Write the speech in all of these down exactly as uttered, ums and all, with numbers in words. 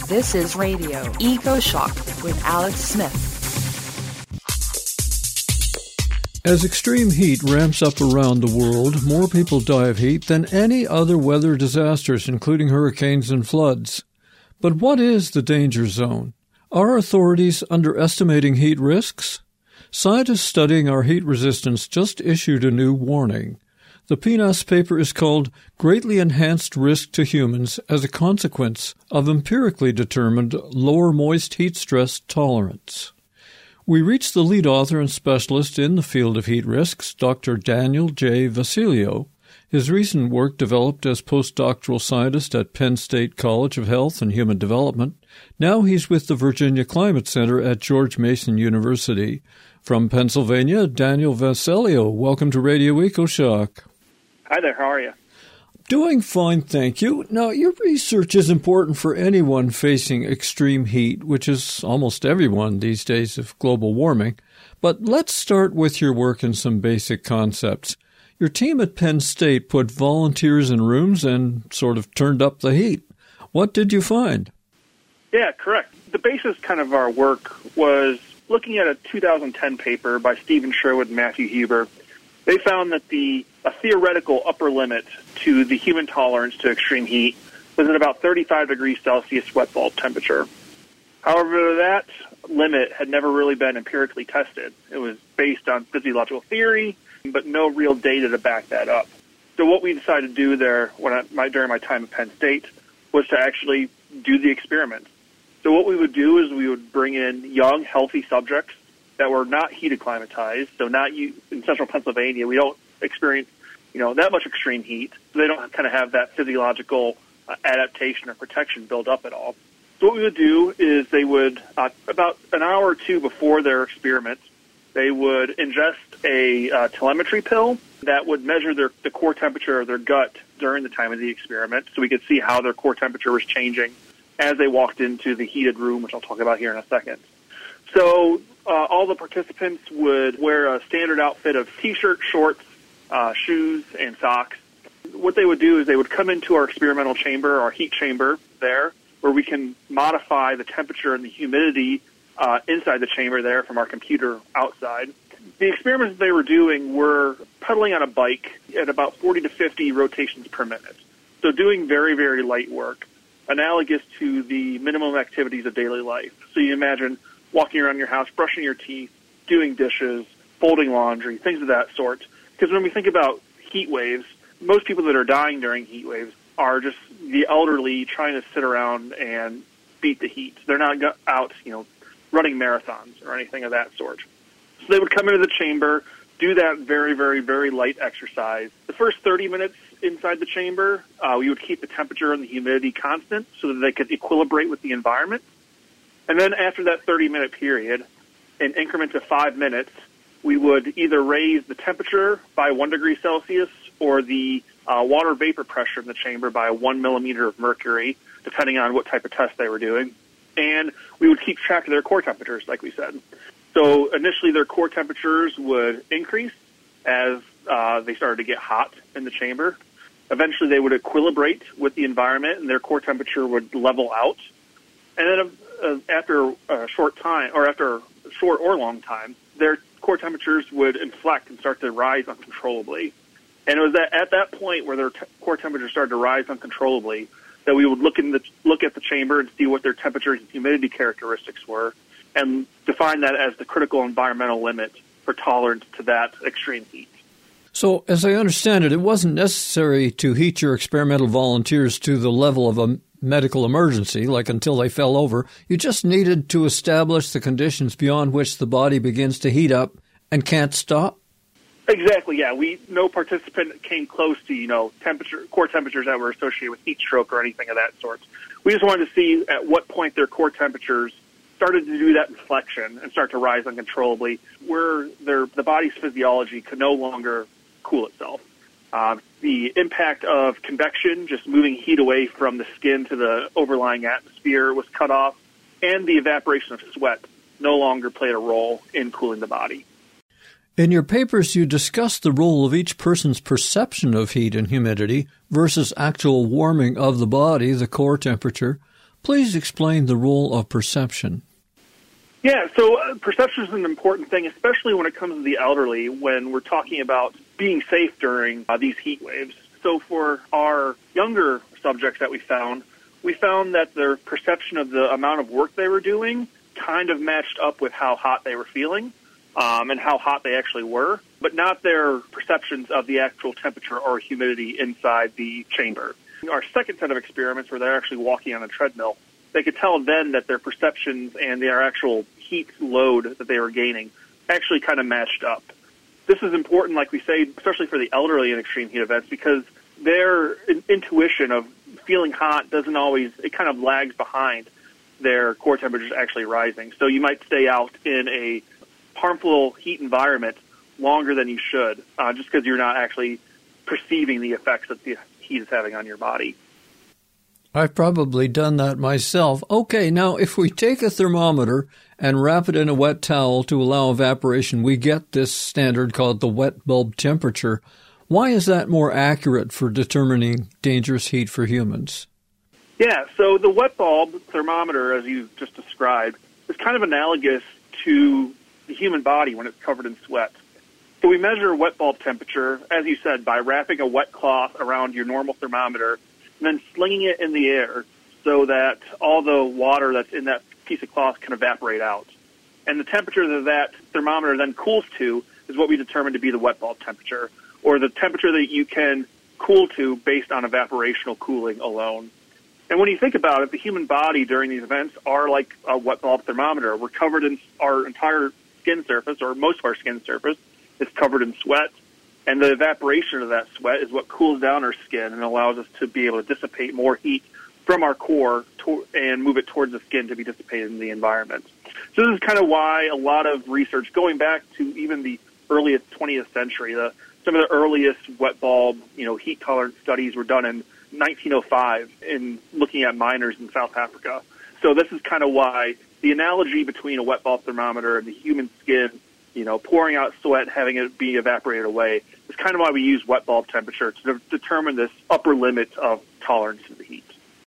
This is Radio EcoShock with Alex Smith. As extreme heat ramps up around the world, more people die of heat than any other weather disasters, including hurricanes and floods. But what is the danger zone? Are authorities underestimating heat risks? Scientists studying our heat resistance just issued a new warning. The P N A S paper is called Greatly Enhanced Risk to Humans as a Consequence of Empirically Determined Lower Moist Heat Stress Tolerance. We reached the lead author and specialist in the field of heat risks, Doctor Daniel J. Vasilio. His recent work developed as postdoctoral scientist at Penn State College of Health and Human Development. Now he's with the Virginia Climate Center at George Mason University. From Pennsylvania, Daniel Vasilio, welcome to Radio EcoShock. Hi there, how are you? Doing fine, thank you. Now, your research is important for anyone facing extreme heat, which is almost everyone these days of global warming. But let's start with your work and some basic concepts. Your team at Penn State put volunteers in rooms and sort of turned up the heat. What did you find? Yeah, correct. The basis kind of our work was looking at a two thousand ten paper by Stephen Sherwood and Matthew Huber. They found that the a theoretical upper limit to the human tolerance to extreme heat was at about thirty-five degrees Celsius wet bulb temperature. However, that limit had never really been empirically tested. It was based on physiological theory, but no real data to back that up. So what we decided to do there when I, my, during my time at Penn State was to actually do the experiment. So what we would do is we would bring in young, healthy subjects that were not heat acclimatized. So not you, in central Pennsylvania, we don't experience, you know, that much extreme heat. So they don't kind of have that physiological uh, adaptation or protection built up at all. So what we would do is they would, uh, about an hour or two before their experiment, they would ingest a uh, telemetry pill that would measure their, the core temperature of their gut during the time of the experiment, so we could see how their core temperature was changing as they walked into the heated room, which I'll talk about here in a second. So uh, all the participants would wear a standard outfit of T-shirt, shorts, uh, shoes, and socks. What they would do is they would come into our experimental chamber, our heat chamber there, where we can modify the temperature and the humidity uh, inside the chamber there from our computer outside. The experiments they were doing were pedaling on a bike at about forty to fifty rotations per minute. So doing very, very light work, analogous to the minimum activities of daily life. So you imagine walking around your house, brushing your teeth, doing dishes, folding laundry, things of that sort. Because when we think about heat waves, most people that are dying during heat waves are just the elderly trying to sit around and beat the heat. They're not out, you know, running marathons or anything of that sort. So they would come into the chamber, do that very, very, very light exercise. The first thirty minutes inside the chamber, uh, we would keep the temperature and the humidity constant so that they could equilibrate with the environment. And then after that thirty-minute period, in increments of five minutes, we would either raise the temperature by one degree Celsius or the uh, water vapor pressure in the chamber by one millimeter of mercury, depending on what type of test they were doing. And we would keep track of their core temperatures, like we said. So initially their core temperatures would increase as uh, they started to get hot in the chamber. Eventually they would equilibrate with the environment and their core temperature would level out. And then uh, after a short time, or after a short or long time, their core temperatures would inflect and start to rise uncontrollably. And it was at, at that point where their t- core temperature started to rise uncontrollably that we would look in the look at the chamber and see what their temperature and humidity characteristics were, and define that as the critical environmental limit for tolerance to that extreme heat. So, as I understand it, it wasn't necessary to heat your experimental volunteers to the level of a medical emergency, like until they fell over. You just needed to establish the conditions beyond which the body begins to heat up and can't stop? Exactly, yeah. We no participant came close to, you know, temperature core temperatures that were associated with heat stroke or anything of that sort. We just wanted to see at what point their core temperatures started to do that inflection and start to rise uncontrollably, where their the body's physiology could no longer cool itself. Uh, the impact of convection, just moving heat away from the skin to the overlying atmosphere, was cut off, and the evaporation of sweat no longer played a role in cooling the body. In your papers, you discuss the role of each person's perception of heat and humidity versus actual warming of the body, the core temperature. Please explain the role of perception. Yeah, so uh, perception is an important thing, especially when it comes to the elderly, when we're talking about being safe during uh, these heat waves. So for our younger subjects that we found, we found that their perception of the amount of work they were doing kind of matched up with how hot they were feeling um, and how hot they actually were, but not their perceptions of the actual temperature or humidity inside the chamber. Our second set of experiments where they're actually walking on a treadmill, they could tell then that their perceptions and their actual heat load that they were gaining actually kind of matched up. This is important, like we say, especially for the elderly in extreme heat events, because their in- intuition of feeling hot doesn't always, it kind of lags behind their core temperatures actually rising. So you might stay out in a harmful heat environment longer than you should, uh, just because you're not actually perceiving the effects that the heat is having on your body. I've probably done that myself. Okay, now if we take a thermometer and wrap it in a wet towel to allow evaporation, we get this standard called the wet bulb temperature. Why is that more accurate for determining dangerous heat for humans? Yeah, so the wet bulb thermometer, as you just described, is kind of analogous to the human body when it's covered in sweat. So we measure wet bulb temperature, as you said, by wrapping a wet cloth around your normal thermometer and then slinging it in the air so that all the water that's in that piece of cloth can evaporate out. And the temperature that that thermometer then cools to is what we determine to be the wet bulb temperature, or the temperature that you can cool to based on evaporational cooling alone. And when you think about it, the human body during these events are like a wet bulb thermometer. We're covered in our entire skin surface, or most of our skin surface is covered in sweat. And the evaporation of that sweat is what cools down our skin and allows us to be able to dissipate more heat from our core to, and move it towards the skin to be dissipated in the environment. So this is kind of why a lot of research, going back to even the earliest twentieth century, the, some of the earliest wet bulb, you know, heat tolerance studies were done in nineteen oh five in looking at miners in South Africa. So this is kind of why the analogy between a wet bulb thermometer and the human skin, you know, pouring out sweat, having it be evaporated away, is kind of why we use wet bulb temperature to de- determine this upper limit of tolerance to the heat.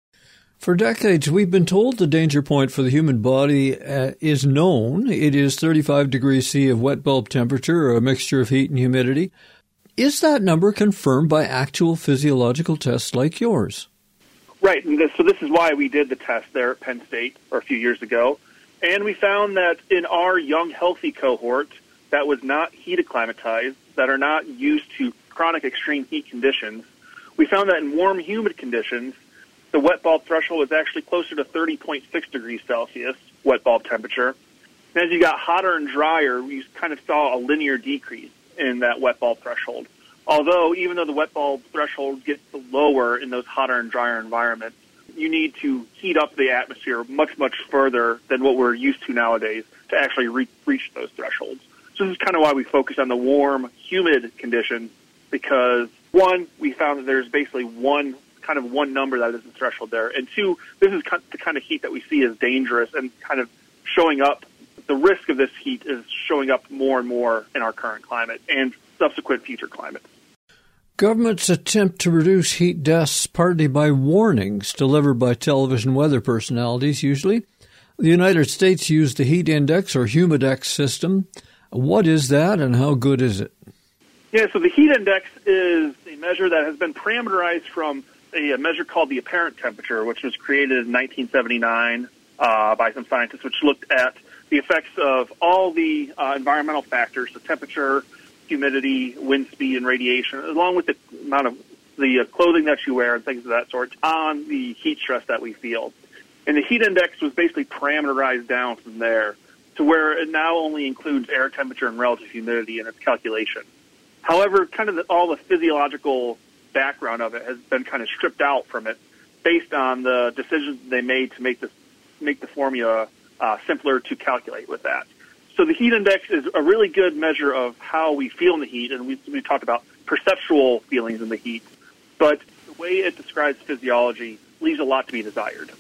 For decades, we've been told the danger point for the human body uh, is known. It is thirty-five degrees C of wet bulb temperature, or a mixture of heat and humidity. Is that number confirmed by actual physiological tests like yours? Right, and this, so this is why we did the test there at Penn State or a few years ago. And we found that in our young, healthy cohort that was not heat acclimatized, that are not used to chronic extreme heat conditions, we found that in warm, humid conditions, the wet bulb threshold was actually closer to thirty point six degrees Celsius, wet bulb temperature. And as you got hotter and drier, we kind of saw a linear decrease in that wet bulb threshold. Although, even though the wet bulb threshold gets lower in those hotter and drier environments, you need to heat up the atmosphere much, much further than what we're used to nowadays to actually re- reach those thresholds. So this is kind of why we focus on the warm, humid conditions, because, one, we found that there's basically one kind of one number that is the threshold there, and two, this is the kind of heat that we see as dangerous and kind of showing up. The risk of this heat is showing up more and more in our current climate and subsequent future climates. Governments attempt to reduce heat deaths partly by warnings delivered by television weather personalities, usually. The United States used the heat index or humidex system. What is that and how good is it? Yeah, so the heat index is a measure that has been parameterized from a, a measure called the apparent temperature, which was created in nineteen seventy-nine uh, by some scientists, which looked at the effects of all the uh, environmental factors, the temperature, humidity, wind speed, and radiation, along with the amount of the uh, clothing that you wear and things of that sort, on the heat stress that we feel. And the heat index was basically parameterized down from there to where it now only includes air temperature and relative humidity in its calculation. However, kind of the, all the physiological background of it has been kind of stripped out from it based on the decisions they made to make this make the formula uh, simpler to calculate with that. So the heat index is a really good measure of how we feel in the heat, and we, we talked about perceptual feelings in the heat. But the way it describes physiology leaves a lot to be desired.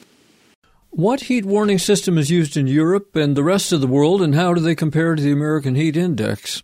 What heat warning system is used in Europe and the rest of the world, and how do they compare to the American heat index?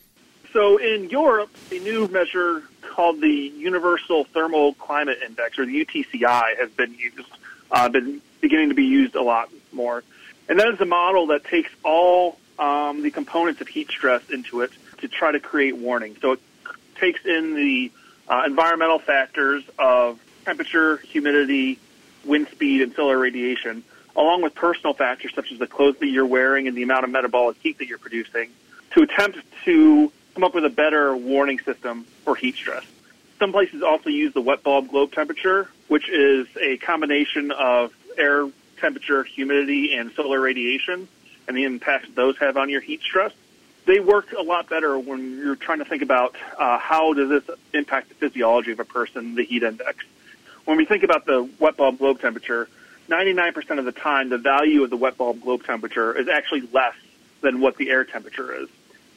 So in Europe, a new measure called the Universal Thermal Climate Index, or the U T C I, has been used, uh, been beginning to be used a lot more. And that is a model that takes all um, the components of heat stress into it to try to create warning. So it takes in the uh, environmental factors of temperature, humidity, wind speed, and solar radiation, along with personal factors such as the clothes that you're wearing and the amount of metabolic heat that you're producing, to attempt to come up with a better warning system for heat stress. Some places also use the wet bulb globe temperature, which is a combination of air temperature, humidity, and solar radiation, and the impacts those have on your heat stress. They work a lot better when you're trying to think about uh, how does this impact the physiology of a person, the heat index. When we think about the wet bulb globe temperature, ninety-nine percent of the time, the value of the wet bulb globe temperature is actually less than what the air temperature is.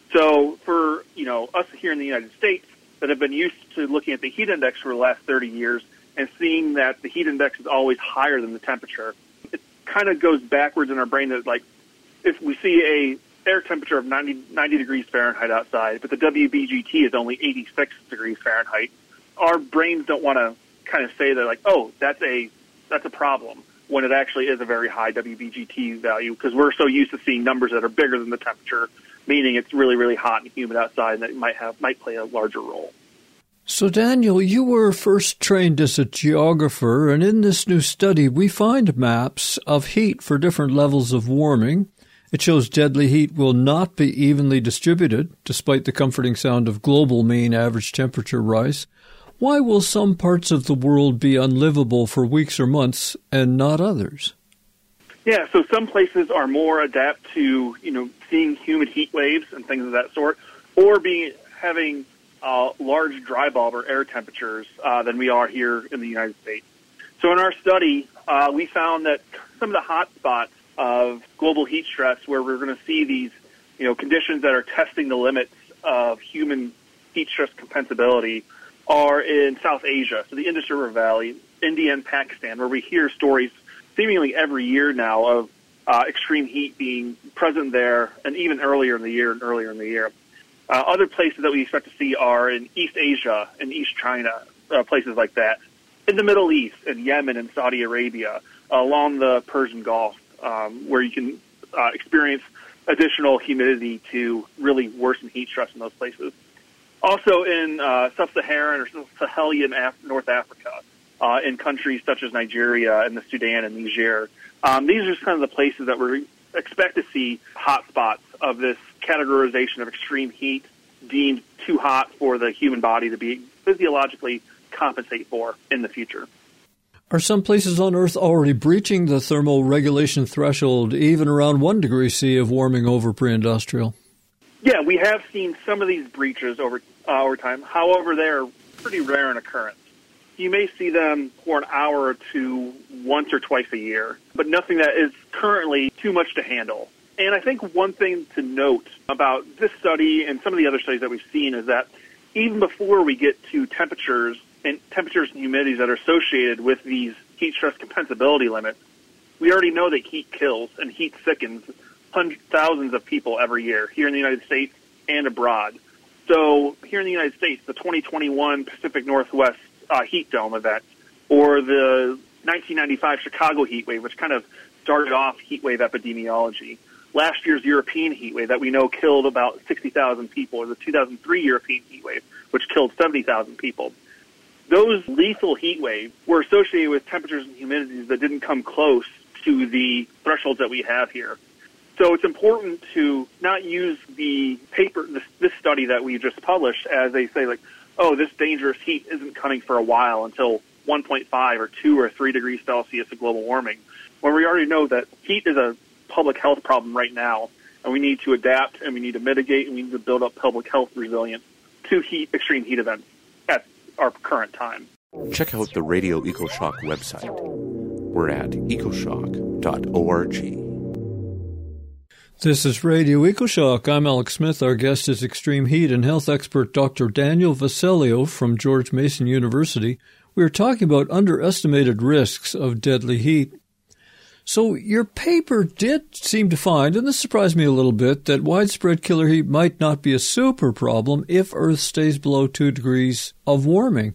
So for, you know, us here in the United States that have been used to looking at the heat index for the last thirty years and seeing that the heat index is always higher than the temperature, it kind of goes backwards in our brain that, like, if we see a air temperature of ninety, ninety degrees Fahrenheit outside, but the W B G T is only eighty-six degrees Fahrenheit, our brains don't want to kind of say that, like, oh, that's a that's a problem, when it actually is a very high W B G T value, because we're so used to seeing numbers that are bigger than the temperature, meaning it's really, really hot and humid outside, and that might have might play a larger role. So, Daniel, you were first trained as a geographer, and in this new study, we find maps of heat for different levels of warming. It shows deadly heat will not be evenly distributed, despite the comforting sound of global mean average temperature rise. Why will some parts of the world be unlivable for weeks or months and not others? Yeah, so some places are more adept to, you know, seeing humid heat waves and things of that sort, or being having uh, large dry bulb or air temperatures uh, than we are here in the United States. So in our study, uh, we found that some of the hot spots of global heat stress, where we're going to see these, you know, conditions that are testing the limits of human heat stress compensability, are in South Asia, so the Indus River Valley, India, and Pakistan, where we hear stories seemingly every year now of uh, extreme heat being present there, and even earlier in the year and earlier in the year. Uh, other places that we expect to see are in East Asia and East China, uh, places like that. In the Middle East, in Yemen and Saudi Arabia, uh, along the Persian Gulf, um, where you can uh, experience additional humidity to really worsen heat stress in those places. Also in uh, sub-Saharan or Sahelian Af- North Africa, uh, in countries such as Nigeria and the Sudan and Niger. Um, these are just kind of the places that we expect to see hot spots of this categorization of extreme heat deemed too hot for the human body to be physiologically compensate for in the future. Are some places on Earth already breaching the thermal regulation threshold, even around one degree C of warming over pre-industrial? Yeah, we have seen some of these breaches over uh, over time. However, they're pretty rare in occurrence. You may see them for an hour or two once or twice a year, but nothing that is currently too much to handle. And I think one thing to note about this study and some of the other studies that we've seen is that even before we get to temperatures and temperatures and humidities that are associated with these heat stress compensability limits, we already know that heat kills and heat sickens hundreds, thousands of people every year here in the United States and abroad. So here in the United States, the twenty twenty-one Pacific Northwest uh, heat dome event, or the nineteen ninety-five Chicago heat wave, which kind of started off heat wave epidemiology. Last year's European heat wave that we know killed about sixty thousand people, or the two thousand three European heat wave, which killed seventy thousand people. Those lethal heat waves were associated with temperatures and humidities that didn't come close to the thresholds that we have here. So it's important to not use the paper, this, this study that we just published, as they say, like, oh, this dangerous heat isn't coming for a while until one point five or two or three degrees Celsius of global warming, when we already know that heat is a public health problem right now, and we need to adapt, and we need to mitigate, and we need to build up public health resilience to heat, extreme heat events at our current time. Check out the Radio EcoShock website. We're at ecoshock dot org. This is Radio EcoShock. I'm Alex Smith. Our guest is extreme heat and health expert Doctor Daniel Vassalio from George Mason University. We are talking about underestimated risks of deadly heat. So your paper did seem to find, and this surprised me a little bit, that widespread killer heat might not be a super problem if Earth stays below two degrees of warming.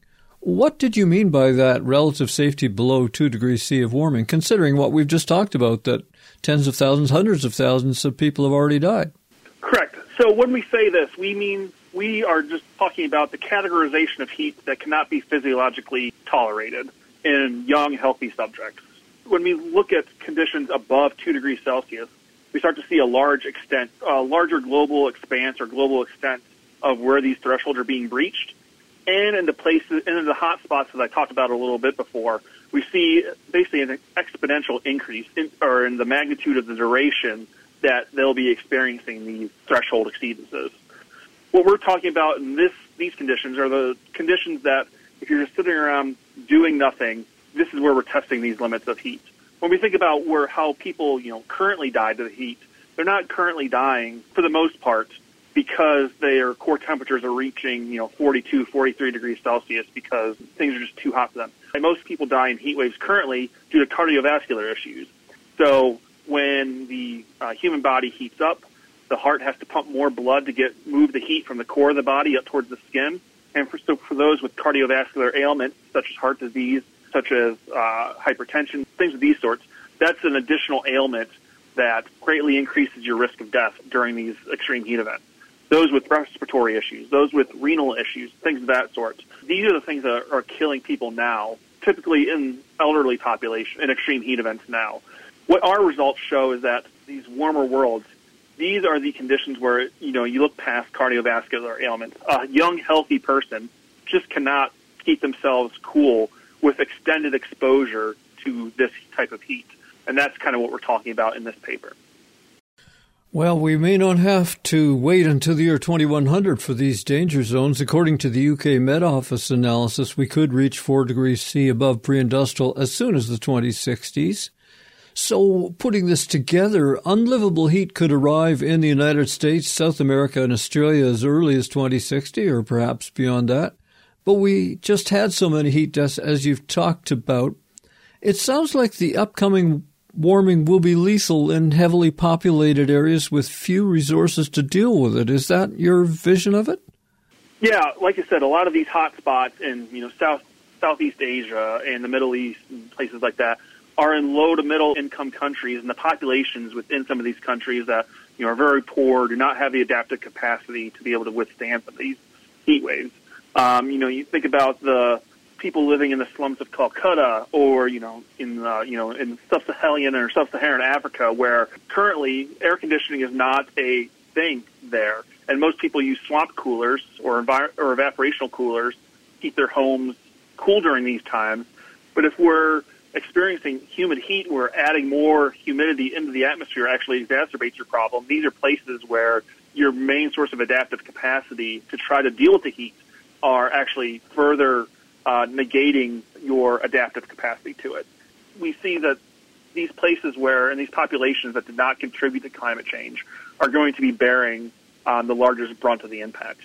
What did you mean by that relative safety below two degrees C of warming, considering what we've just talked about, that tens of thousands, hundreds of thousands of people have already died? Correct. So when we say this, we mean we are just talking about the categorization of heat that cannot be physiologically tolerated in young, healthy subjects. When we look at conditions above two degrees Celsius, we start to see a large extent, a larger global expanse or global extent of where these thresholds are being breached. And in the places, and in the hot spots that I talked about a little bit before, we see basically an exponential increase in, or in the magnitude of the duration that they'll be experiencing these threshold exceedances. What we're talking about in this these conditions are the conditions that if you're just sitting around doing nothing, this is where we're testing these limits of heat. When we think about where how people, you know, currently die to the heat, they're not currently dying for the most part because their core temperatures are reaching, you know, forty-two, forty-three degrees Celsius because things are just too hot for them. And most people die in heat waves currently due to cardiovascular issues. So when the uh, human body heats up, the heart has to pump more blood to get move the heat from the core of the body up towards the skin. And for, so for those with cardiovascular ailments, such as heart disease, such as uh, hypertension, things of these sorts, that's an additional ailment that greatly increases your risk of death during these extreme heat events. Those with respiratory issues, those with renal issues, things of that sort. These are the things that are, are killing people now, typically in elderly population, in extreme heat events now. What our results show is that these warmer worlds, these are the conditions where, you know, you look past cardiovascular ailments. A young, healthy person just cannot keep themselves cool with extended exposure to this type of heat. And that's kind of what we're talking about in this paper. Well, we may not have to wait until the year twenty-one hundred for these danger zones. According to the U K Met Office analysis, we could reach four degrees C above pre-industrial as soon as the twenty sixties. So putting this together, unlivable heat could arrive in the United States, South America, and Australia as early as twenty sixty, or perhaps beyond that. But we just had so many heat deaths, as you've talked about. It sounds like the upcoming warming will be lethal in heavily populated areas with few resources to deal with it. Is that your vision of it? Yeah, like I said, a lot of these hot spots in, you know, South Southeast Asia and the Middle East and places like that are in low to middle income countries, and the populations within some of these countries that, you know, are very poor, do not have the adaptive capacity to be able to withstand some of these heat waves. Um, you know, you think about the people living in the slums of Calcutta, or you know, in uh, you know, in sub-Saharan or sub-Saharan Africa, where currently air conditioning is not a thing there, and most people use swamp coolers or, envir- or evaporational coolers to keep their homes cool during these times. But if we're experiencing humid heat, where adding more humidity into the atmosphere actually exacerbates your problem. These are places where your main source of adaptive capacity to try to deal with the heat are actually further uh, negating your adaptive capacity to it. We see that these places where, and these populations that did not contribute to climate change, are going to be bearing um, the largest brunt of the impact.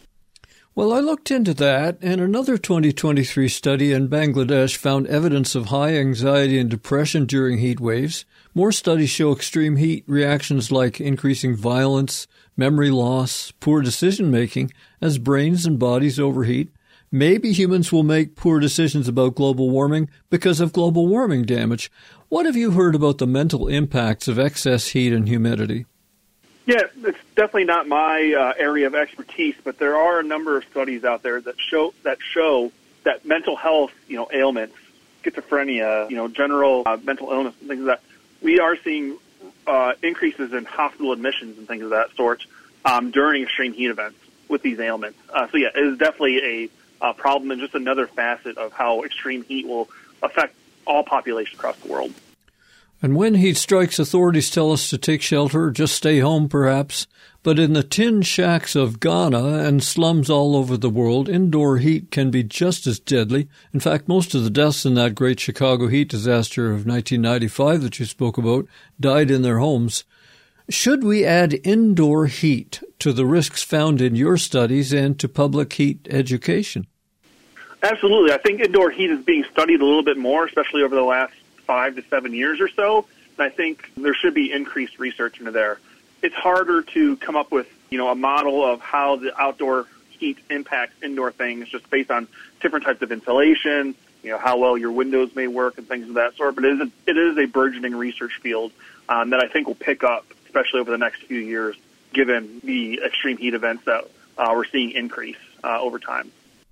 Well, I looked into that, and another twenty twenty-three study in Bangladesh found evidence of high anxiety and depression during heat waves. More studies show extreme heat reactions like increasing violence, memory loss, poor decision-making as brains and bodies overheat. Maybe humans will make poor decisions about global warming because of global warming damage. What have you heard about the mental impacts of excess heat and humidity? Yeah, it's definitely not my uh, area of expertise, but there are a number of studies out there that show that show that mental health, you know, ailments, schizophrenia, you know, general uh, mental illness and things like that, we are seeing uh, increases in hospital admissions and things of that sort um, during extreme heat events with these ailments. Uh, so yeah, it is definitely a uh, problem and just another facet of how extreme heat will affect all populations across the world. And when heat strikes, authorities tell us to take shelter or just stay home, perhaps. But in the tin shacks of Ghana and slums all over the world, indoor heat can be just as deadly. In fact, most of the deaths in that great Chicago heat disaster of nineteen ninety-five that you spoke about died in their homes. Should we add indoor heat to the risks found in your studies and to public heat education? Absolutely. I think indoor heat is being studied a little bit more, especially over the last five to seven years or so, and I think there should be increased research into there. It's harder to come up with, you know, a model of how the outdoor heat impacts indoor things just based on different types of insulation, you know, how well your windows may work and things of that sort. But it is a, it is a burgeoning research field um, that I think will pick up, especially over the next few years, given the extreme heat events that uh, we're seeing increase uh, over time.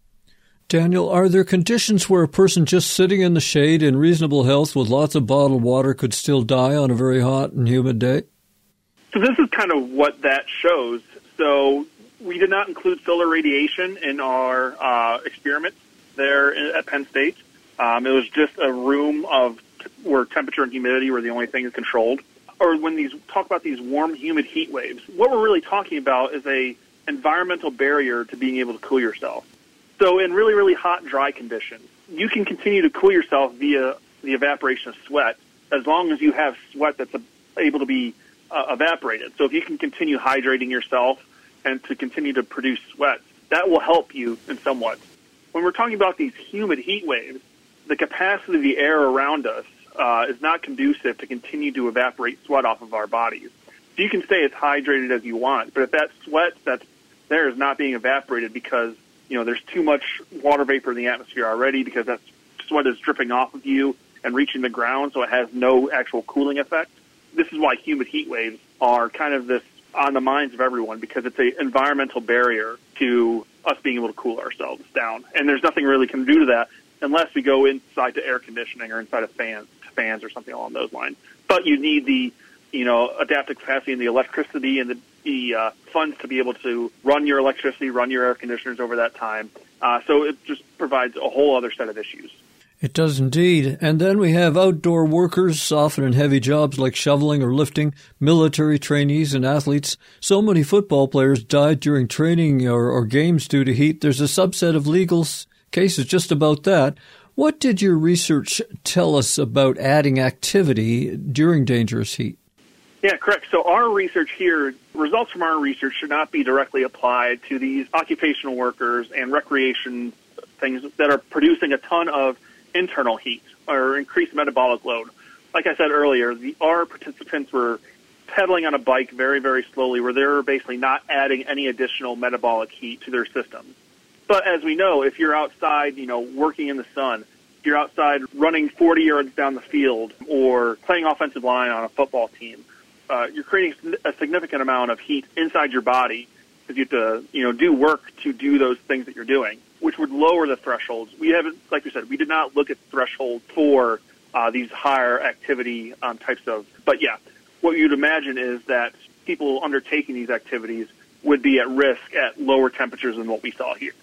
Daniel, are there conditions where a person just sitting in the shade in reasonable health with lots of bottled water could still die on a very hot and humid day? So this is kind of what that shows. So we did not include solar radiation in our uh, experiments there at Penn State. Um, it was just a room of where temperature and humidity were the only things controlled. Or when these talk about these warm, humid heat waves, what we're really talking about is a environmental barrier to being able to cool yourself. So in really, really hot, dry conditions, you can continue to cool yourself via the evaporation of sweat as long as you have sweat that's able to be uh, evaporated. So if you can continue hydrating yourself and to continue to produce sweat, that will help you in somewhat. When we're talking about these humid heat waves, the capacity of the air around us uh, is not conducive to continue to evaporate sweat off of our bodies. So you can stay as hydrated as you want, but if that sweat that's there is not being evaporated because you know, there's too much water vapor in the atmosphere already because that sweat is dripping off of you and reaching the ground, so it has no actual cooling effect. This is why humid heat waves are kind of this on the minds of everyone because it's an environmental barrier to us being able to cool ourselves down. And there's nothing really can do to that unless we go inside to air conditioning or inside of fans, fans or something along those lines. But you need the, you know, adaptive capacity and the electricity and the the uh, funds to be able to run your electricity, run your air conditioners over that time. Uh, so it just provides a whole other set of issues. It does indeed. And then we have outdoor workers, often in heavy jobs like shoveling or lifting, military trainees and athletes. So many football players died during training or, or games due to heat. There's a subset of legal cases just about that. What did your research tell us about adding activity during dangerous heat? Yeah, correct. So our research here, results from our research should not be directly applied to these occupational workers and recreation things that are producing a ton of internal heat or increased metabolic load. Like I said earlier, the, our participants were pedaling on a bike very, very slowly where they were basically not adding any additional metabolic heat to their systems. But as we know, if you're outside, you know, working in the sun, if you're outside running forty yards down the field or playing offensive line on a football team, Uh, you're creating a significant amount of heat inside your body because you have to, you know, do work to do those things that you're doing, which would lower the thresholds. We haven't, like we said, we did not look at thresholds for uh, these higher activity um, types of. But yeah, what you'd imagine is that people undertaking these activities would be at risk at lower temperatures than what we saw here.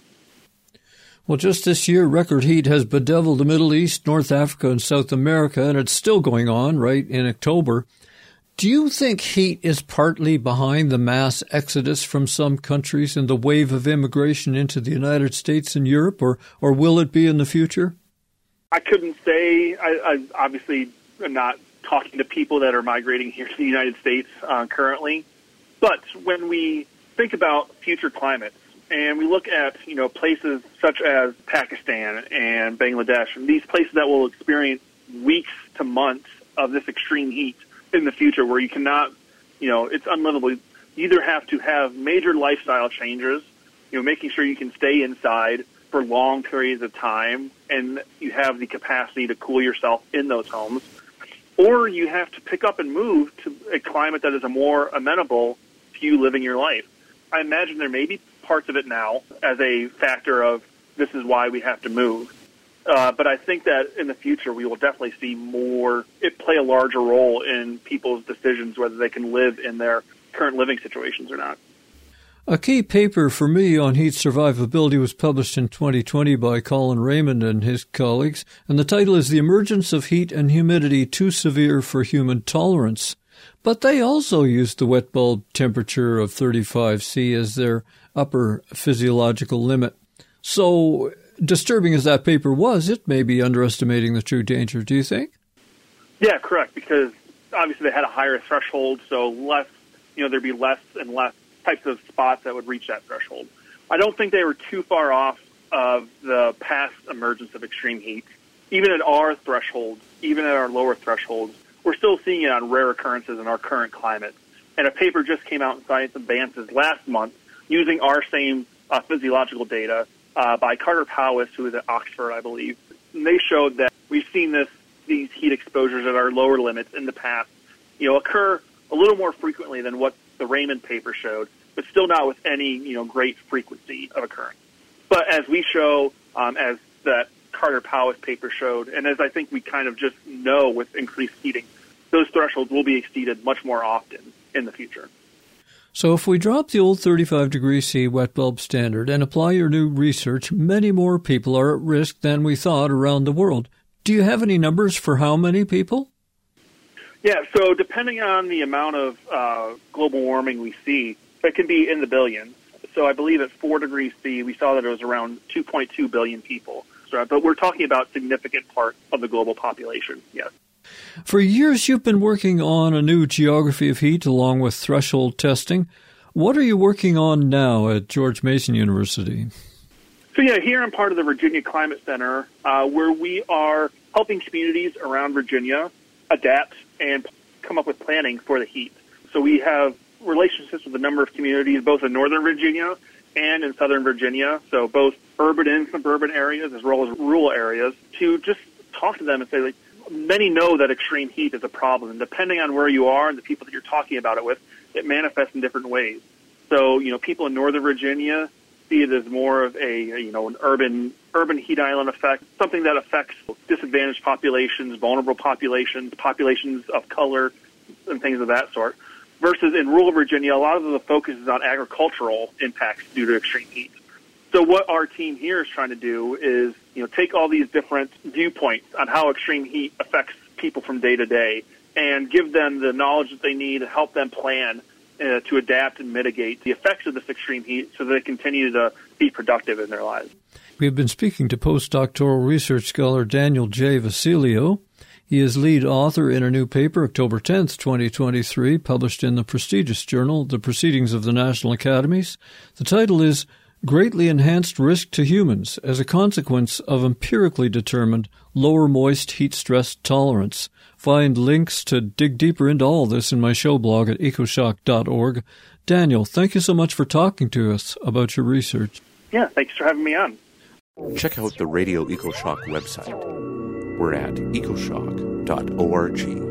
Well, just this year, record heat has bedeviled the Middle East, North Africa, and South America, and it's still going on right in October. Do you think heat is partly behind the mass exodus from some countries and the wave of immigration into the United States and Europe, or, or will it be in the future? I couldn't say. I, I obviously am not talking to people that are migrating here to the United States uh, currently. But when we think about future climates and we look at, you know, places such as Pakistan and Bangladesh, and these places that will experience weeks to months of this extreme heat in the future where you cannot, you know, it's unlivable. You either have to have major lifestyle changes, you know, making sure you can stay inside for long periods of time and you have the capacity to cool yourself in those homes, or you have to pick up and move to a climate that is a more amenable to you living your life. I imagine there may be parts of it now as a factor of this is why we have to move. Uh, but I think that in the future we will definitely see more, it play a larger role in people's decisions whether they can live in their current living situations or not. A key paper for me on heat survivability was published in twenty twenty by Colin Raymond and his colleagues, and the title is The Emergence of Heat and Humidity Too Severe for Human Tolerance. But they also used the wet bulb temperature of thirty-five C as their upper physiological limit. So, disturbing as that paper was, it may be underestimating the true danger, do you think? Yeah, correct, because obviously they had a higher threshold, so less, you know, there'd be less and less types of spots that would reach that threshold. I don't think they were too far off of the past emergence of extreme heat. Even at our thresholds, even at our lower thresholds, we're still seeing it on rare occurrences in our current climate. And a paper just came out in Science Advances last month using our same uh, physiological data uh, by Carter Powis, who is at Oxford, I believe. And they showed that we've seen this these heat exposures at our lower limits in the past, you know, occur a little more frequently than what the Raymond paper showed, but still not with any, you know, great frequency of occurrence. But as we show, um, as that Carter Powis paper showed, and as I think we kind of just know with increased heating, those thresholds will be exceeded much more often in the future. So if we drop the old thirty-five degrees C wet bulb standard and apply your new research, many more people are at risk than we thought around the world. Do you have any numbers for how many people? Yeah, so depending on the amount of uh, global warming we see, it can be in the billions. So I believe at four degrees C, we saw that it was around two point two billion people. So, but we're talking about a significant part of the global population, yes. For years, you've been working on a new geography of heat along with threshold testing. What are you working on now at George Mason University? So, yeah, here I'm part of the Virginia Climate Center, uh, where we are helping communities around Virginia adapt and come up with planning for the heat. So we have relationships with a number of communities, both in northern Virginia and in southern Virginia, so both urban and suburban areas as well as rural areas, to just talk to them and say, like, many know that extreme heat is a problem, and depending on where you are and the people that you're talking about it with, it manifests in different ways. So, you know, people in northern Virginia see it as more of a, you know, an urban urban heat island effect, something that affects disadvantaged populations, vulnerable populations, populations of color, and things of that sort. Versus in rural Virginia, a lot of the focus is on agricultural impacts due to extreme heat. So what our team here is trying to do is, you know, take all these different viewpoints on how extreme heat affects people from day to day and give them the knowledge that they need to help them plan uh, to adapt and mitigate the effects of this extreme heat so that they continue to be productive in their lives. We have been speaking to postdoctoral research scholar Daniel J. Vasilio. He is lead author in a new paper, October tenth, twenty twenty-three, published in the prestigious journal, The Proceedings of the National Academies. The title is Greatly Enhanced Risk to Humans as a Consequence of Empirically Determined Lower Moist Heat Stress Tolerance. Find links to dig deeper into all this in my show blog at ecoshock dot org. Daniel, thank you so much for talking to us about your research. Yeah, thanks for having me on. Check out the Radio EcoShock website. We're at ecoshock dot org.